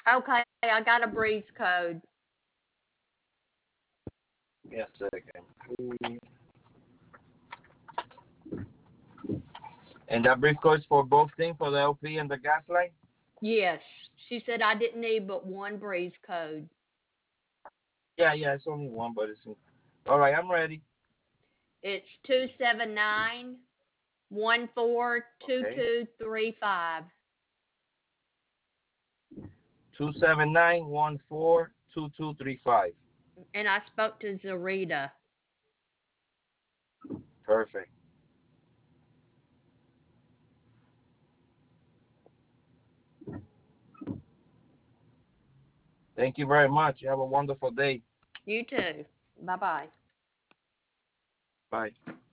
Okay, I got a breeze code. Give me a second, please. And that brief code is for both things, for the LP and the gas line? Yes, she said I didn't need but one breeze code. Yeah, it's only one, but it's... All right, I'm ready. It's 279 Okay. 142235. 279142235. And I spoke to Zarita. Perfect. Thank you very much. You have a wonderful day. You too. Bye bye. Bye.